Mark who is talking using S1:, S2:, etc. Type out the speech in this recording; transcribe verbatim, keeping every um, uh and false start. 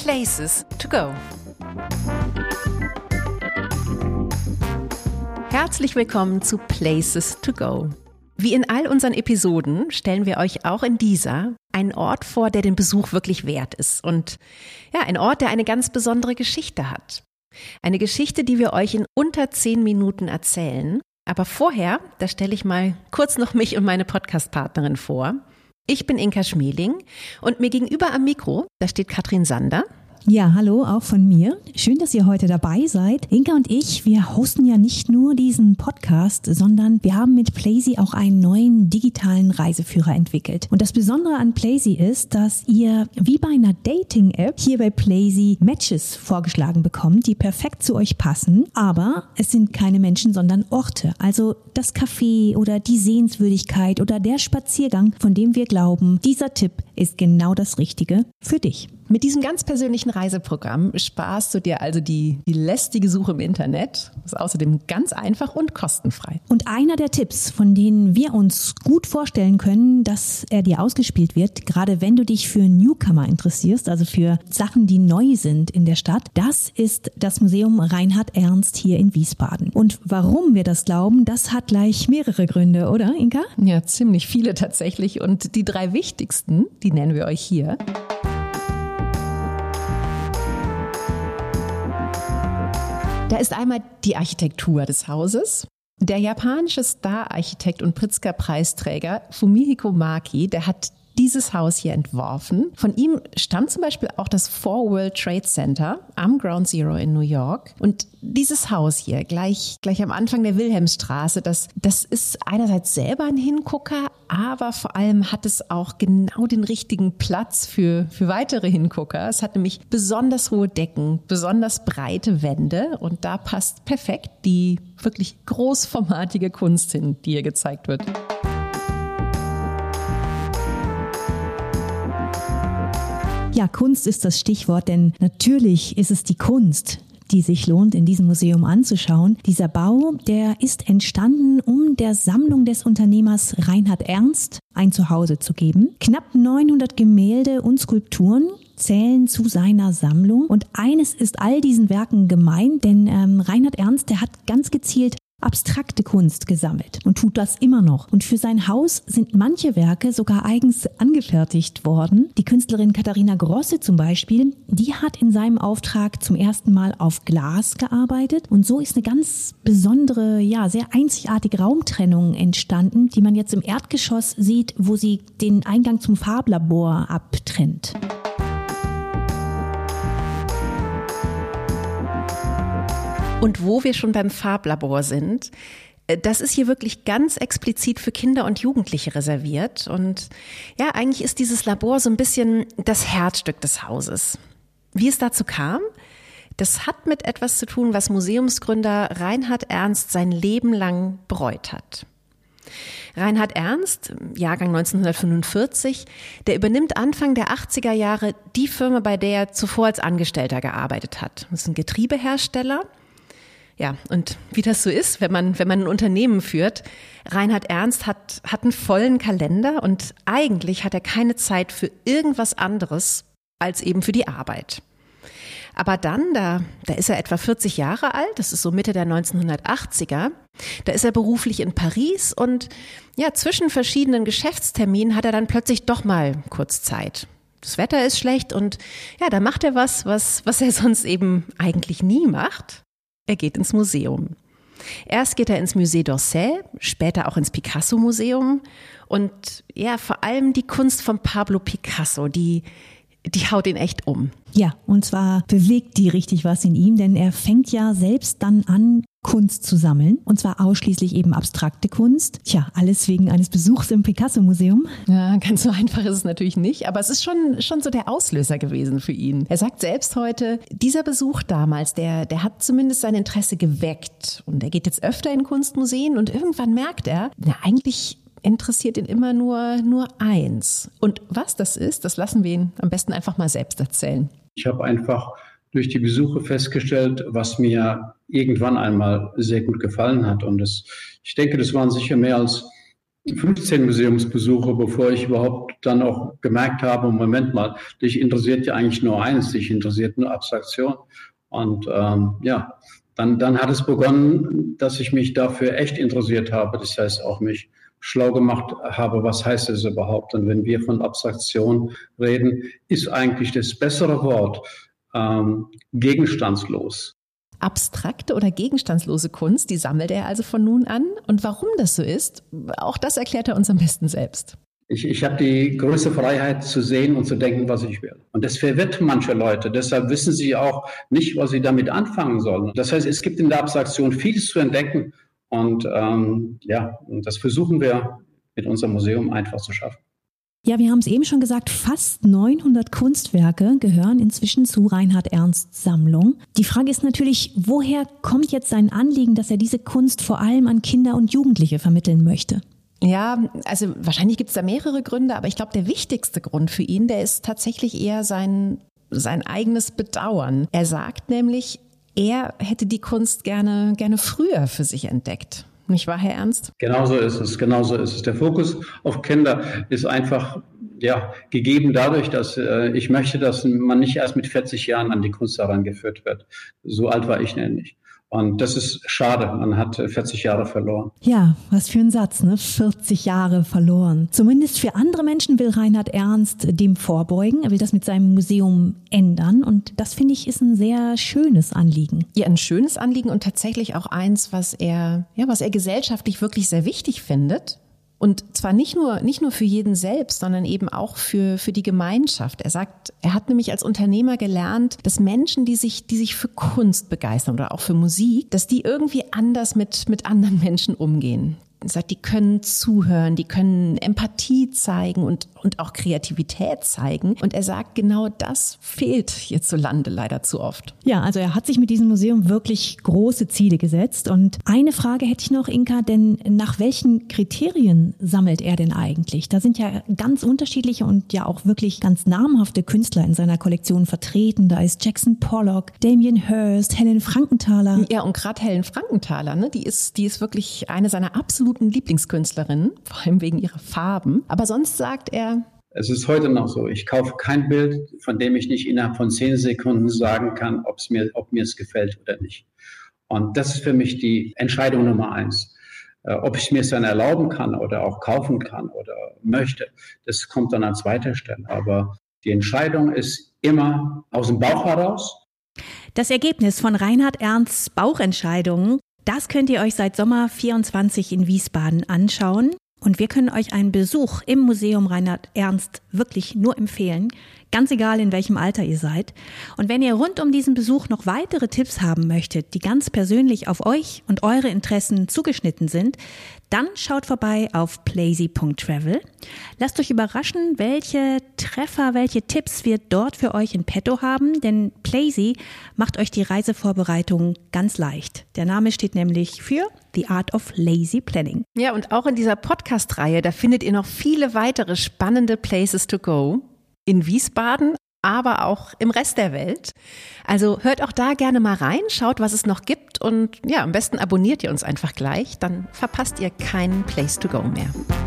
S1: Places to go. Herzlich willkommen zu Places to go. Wie in all unseren Episoden stellen wir euch auch in dieser einen Ort vor, der den Besuch wirklich wert ist. Und ja, ein Ort, der eine ganz besondere Geschichte hat. Eine Geschichte, die wir euch in unter zehn Minuten erzählen. Aber vorher, da stelle ich mal kurz noch mich und meine Podcast-Partnerin vor. Ich bin Inka Schmeling und mir gegenüber am Mikro, da steht Katrin Sander.
S2: Ja, hallo, auch von mir. Schön, dass ihr heute dabei seid. Inka und ich, wir hosten ja nicht nur diesen Podcast, sondern wir haben mit Plazy auch einen neuen digitalen Reiseführer entwickelt. Und das Besondere an Plazy ist, dass ihr wie bei einer Dating-App hier bei Plazy Matches vorgeschlagen bekommt, die perfekt zu euch passen. Aber es sind keine Menschen, sondern Orte. Also das Café oder die Sehenswürdigkeit oder der Spaziergang, von dem wir glauben, dieser Tipp ist genau das Richtige für dich.
S1: Mit diesem ganz persönlichen Reiseprogramm sparst du dir also die, die lästige Suche im Internet. Das ist außerdem ganz einfach und kostenfrei.
S2: Und einer der Tipps, von denen wir uns gut vorstellen können, dass er dir ausgespielt wird, gerade wenn du dich für Newcomer interessierst, also für Sachen, die neu sind in der Stadt, das ist das Museum Reinhard Ernst hier in Wiesbaden. Und warum wir das glauben, das hat gleich mehrere Gründe, oder Inka?
S1: Ja, ziemlich viele tatsächlich. Und die drei wichtigsten, die nennen wir euch hier. Da ist einmal die Architektur des Hauses. Der japanische Star-Architekt und Pritzker-Preisträger Fumihiko Maki, der hat dieses Haus hier entworfen. Von ihm stammt zum Beispiel auch das Four World Trade Center am Ground Zero in New York. Und dieses Haus hier, gleich, gleich am Anfang der Wilhelmstraße, das, das ist einerseits selber ein Hingucker, aber vor allem hat es auch genau den richtigen Platz für, für weitere Hingucker. Es hat nämlich besonders hohe Decken, besonders breite Wände und da passt perfekt die wirklich großformatige Kunst hin, die hier gezeigt wird.
S2: Ja, Kunst ist das Stichwort, denn natürlich ist es die Kunst, die sich lohnt, in diesem Museum anzuschauen. Dieser Bau, der ist entstanden, um der Sammlung des Unternehmers Reinhard Ernst ein Zuhause zu geben. Knapp neunhundert Gemälde und Skulpturen zählen zu seiner Sammlung. Und eines ist all diesen Werken gemein, denn ähm, Reinhard Ernst, der hat ganz gezielt abstrakte Kunst gesammelt und tut das immer noch. Und für sein Haus sind manche Werke sogar eigens angefertigt worden. Die Künstlerin Katharina Grosse zum Beispiel, die hat in seinem Auftrag zum ersten Mal auf Glas gearbeitet. Und so ist eine ganz besondere, ja, sehr einzigartige Raumtrennung entstanden, die man jetzt im Erdgeschoss sieht, wo sie den Eingang zum Farblabor abtrennt.
S1: Und wo wir schon beim Farblabor sind, das ist hier wirklich ganz explizit für Kinder und Jugendliche reserviert. Und ja, eigentlich ist dieses Labor so ein bisschen das Herzstück des Hauses. Wie es dazu kam? Das hat mit etwas zu tun, was Museumsgründer Reinhard Ernst sein Leben lang bereut hat. Reinhard Ernst, Jahrgang neunzehnhundertfünfundvierzig, der übernimmt Anfang der achtziger Jahre die Firma, bei der er zuvor als Angestellter gearbeitet hat. Das ist ein Getriebehersteller. Ja, und wie das so ist, wenn man, wenn man ein Unternehmen führt, Reinhard Ernst hat, hat einen vollen Kalender und eigentlich hat er keine Zeit für irgendwas anderes als eben für die Arbeit. Aber dann, da, da ist er etwa vierzig Jahre alt, das ist so Mitte der neunzehnhundertachtziger, da ist er beruflich in Paris und ja, zwischen verschiedenen Geschäftsterminen hat er dann plötzlich doch mal kurz Zeit. Das Wetter ist schlecht und ja, da macht er was, was, was er sonst eben eigentlich nie macht. Er geht ins Museum. Erst geht er ins Musée d'Orsay, später auch ins Picasso-Museum und ja, vor allem die Kunst von Pablo Picasso, die, die haut ihn echt um.
S2: Ja, und zwar bewegt die richtig was in ihm, denn er fängt ja selbst dann an, Kunst zu sammeln. Und zwar ausschließlich eben abstrakte Kunst. Tja, alles wegen eines Besuchs im Picasso-Museum.
S1: Ja, ganz so einfach ist es natürlich nicht. Aber es ist schon, schon so der Auslöser gewesen für ihn. Er sagt selbst heute, dieser Besuch damals, der, der hat zumindest sein Interesse geweckt. Und er geht jetzt öfter in Kunstmuseen und irgendwann merkt er, na, eigentlich interessiert ihn immer nur, nur eins. Und was das ist, das lassen wir ihn am besten einfach mal selbst erzählen.
S3: Ich habe einfach durch die Besuche festgestellt, was mir irgendwann einmal sehr gut gefallen hat. Und das, ich denke, das waren sicher mehr als fünfzehn Museumsbesuche, bevor ich überhaupt dann auch gemerkt habe, Moment mal, dich interessiert ja eigentlich nur eins, dich interessiert nur Abstraktion. Und ähm, ja, dann, dann hat es begonnen, dass ich mich dafür echt interessiert habe. Das heißt, auch mich schlau gemacht habe, was heißt es überhaupt? Und wenn wir von Abstraktion reden, ist eigentlich das bessere Wort ähm, gegenstandslos.
S1: Abstrakte oder gegenstandslose Kunst, die sammelt er also von nun an. Und warum das so ist, auch das erklärt er uns am besten selbst.
S3: Ich, ich habe die größte Freiheit zu sehen und zu denken, was ich will. Und das verwirrt manche Leute. Deshalb wissen sie auch nicht, was sie damit anfangen sollen. Das heißt, es gibt in der Abstraktion vieles zu entdecken. Und ähm, ja, das versuchen wir mit unserem Museum einfach zu schaffen.
S2: Ja, wir haben es eben schon gesagt, fast neunhundert Kunstwerke gehören inzwischen zu Reinhard Ernsts Sammlung. Die Frage ist natürlich, woher kommt jetzt sein Anliegen, dass er diese Kunst vor allem an Kinder und Jugendliche vermitteln möchte?
S1: Ja, also wahrscheinlich gibt es da mehrere Gründe, aber ich glaube, der wichtigste Grund für ihn, der ist tatsächlich eher sein, sein eigenes Bedauern. Er sagt nämlich, er hätte die Kunst gerne, gerne früher für sich entdeckt. Nicht wahr, Herr Ernst?
S3: Genauso ist es, genauso ist es. Der Fokus auf Kinder ist einfach ja, gegeben dadurch, dass äh, ich möchte, dass man nicht erst mit vierzig Jahren an die Kunst herangeführt wird. So alt war ich nämlich. Und das ist schade, man hat vierzig Jahre verloren.
S2: Ja, was für ein Satz, ne? vierzig Jahre verloren. Zumindest für andere Menschen will Reinhard Ernst dem vorbeugen. Er will das mit seinem Museum ändern. Und das, finde ich, ist ein sehr schönes Anliegen.
S1: Ja, ein schönes Anliegen und tatsächlich auch eins, was er, ja, was er gesellschaftlich wirklich sehr wichtig findet. Und zwar nicht nur, nicht nur für jeden selbst, sondern eben auch für, für die Gemeinschaft. Er sagt, er hat nämlich als Unternehmer gelernt, dass Menschen, die sich, die sich für Kunst begeistern oder auch für Musik, dass die irgendwie anders mit, mit anderen Menschen umgehen. Er sagt, die können zuhören, die können Empathie zeigen und, und auch Kreativität zeigen. Und er sagt, genau das fehlt hierzulande leider zu oft.
S2: Ja, also er hat sich mit diesem Museum wirklich große Ziele gesetzt. Und eine Frage hätte ich noch, Inka, denn nach welchen Kriterien sammelt er denn eigentlich? Da sind ja ganz unterschiedliche und ja auch wirklich ganz namhafte Künstler in seiner Kollektion vertreten. Da ist Jackson Pollock, Damien Hirst, Helen Frankenthaler.
S1: Ja, und gerade Helen Frankenthaler, ne, die ist, die ist wirklich eine seiner absoluten Lieblingskünstlerinnen, vor allem wegen ihrer Farben. Aber sonst sagt er,
S3: es ist heute noch so, ich kaufe kein Bild, von dem ich nicht innerhalb von zehn Sekunden sagen kann, ob es mir, ob mir es gefällt oder nicht. Und das ist für mich die Entscheidung Nummer eins. Äh, ob ich mir es dann erlauben kann oder auch kaufen kann oder möchte, das kommt dann an zweiter Stelle. Aber die Entscheidung ist immer aus dem Bauch heraus.
S2: Das Ergebnis von Reinhard Ernsts Bauchentscheidungen, das könnt ihr euch seit Sommer vierundzwanzig in Wiesbaden anschauen. Und wir können euch einen Besuch im Museum Reinhard Ernst wirklich nur empfehlen. Ganz egal, in welchem Alter ihr seid. Und wenn ihr rund um diesen Besuch noch weitere Tipps haben möchtet, die ganz persönlich auf euch und eure Interessen zugeschnitten sind, dann schaut vorbei auf plazy punkt travel. Lasst euch überraschen, welche Treffer, welche Tipps wir dort für euch in petto haben, denn Plazy macht euch die Reisevorbereitung ganz leicht. Der Name steht nämlich für The Art of Lazy Planning.
S1: Ja, und auch in dieser Podcast-Reihe, da findet ihr noch viele weitere spannende Places to go. In Wiesbaden, aber auch im Rest der Welt. Also hört auch da gerne mal rein, schaut, was es noch gibt und ja, am besten abonniert ihr uns einfach gleich, dann verpasst ihr keinen Place to go mehr.